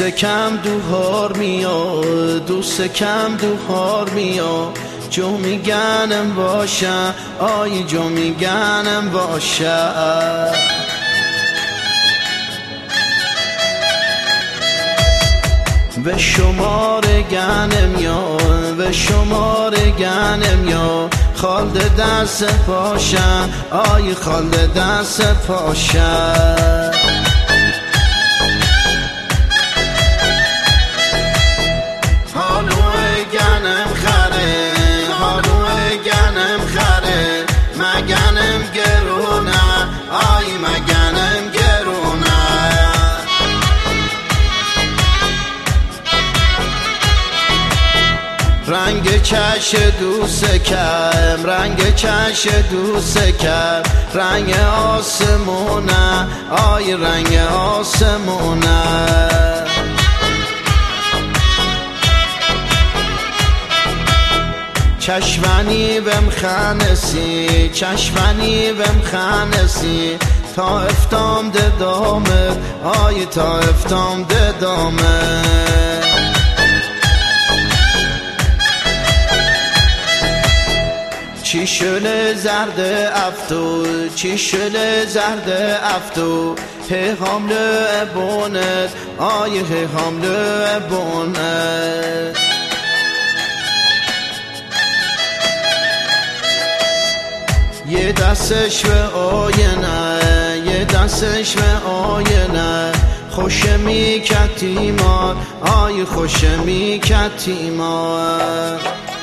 کم دوهار میا دوست کم دوهار میا جو میگنم باشه آی جو میگنم باشه به شمار گنم یا به شمار گنم یا خالد دست پاشه آی خالد دست پاشه حالوه گنم خره حالوه گنم خره مگنم گرونه آی مگنم گرونه رنگ چش دوست کم رنگ چش دوست کم رنگ آسمونه آی رنگ آسمونه چشمنی بم خانسی چشمنی بم خانسی تا افتام ده دامه آی تا افتام ده دامه چی شل زرد افتو چی شل زرد افتو هی حمله بونت آی هی حمله بونت یه دستش به آینه یه دستش به آینه خوش میکرد تیمار آی خوش میکرد تیمار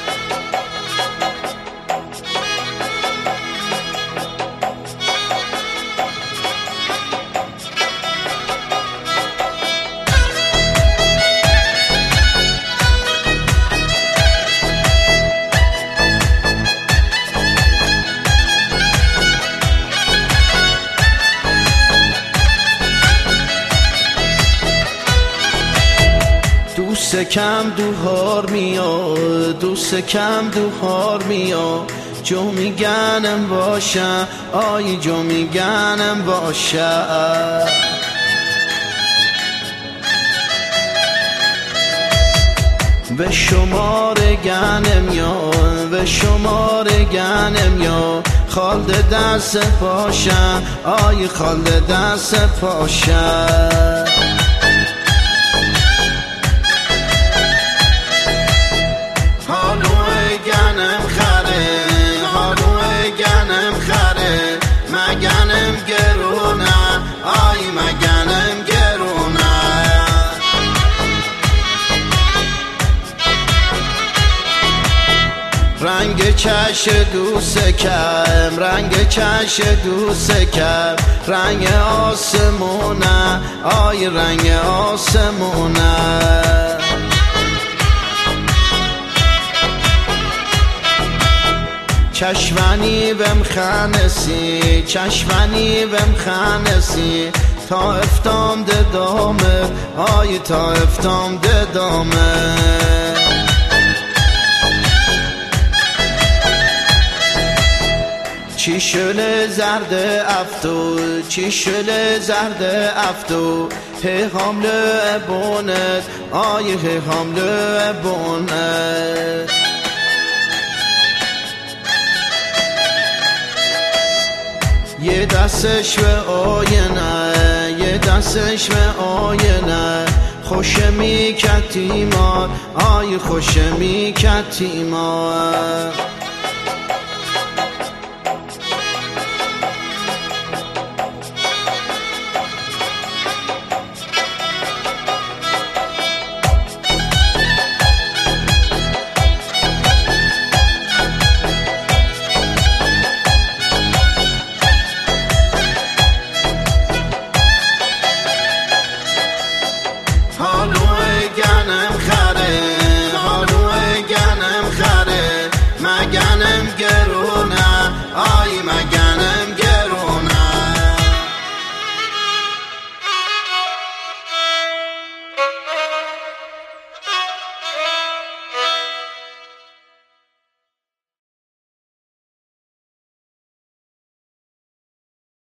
دوست کم دوهار میا دوست کم دوهار میا جو میگنم باشه آی جو میگنم باشه به شمار گنم یا به شمار گنم یا خالد دست پاشه آی خالد دست پاشه مگنم گرونه آی مگنم گرونه رنگ چش دوست کم رنگ چش دوست کم رنگ آسمونه آی رنگ آسمونه چشمنی بم خانسی چشمنی بم خانسی تا افتام ده دامه آی تا افتام ده دامه چی شل زرد افتو چی شل زرد افتو هی حمله بونت آی هی حمله بونت یه دستش به آینه یه دستش به آینه خوش میکرد تیمار آی خوش میکرد تیمار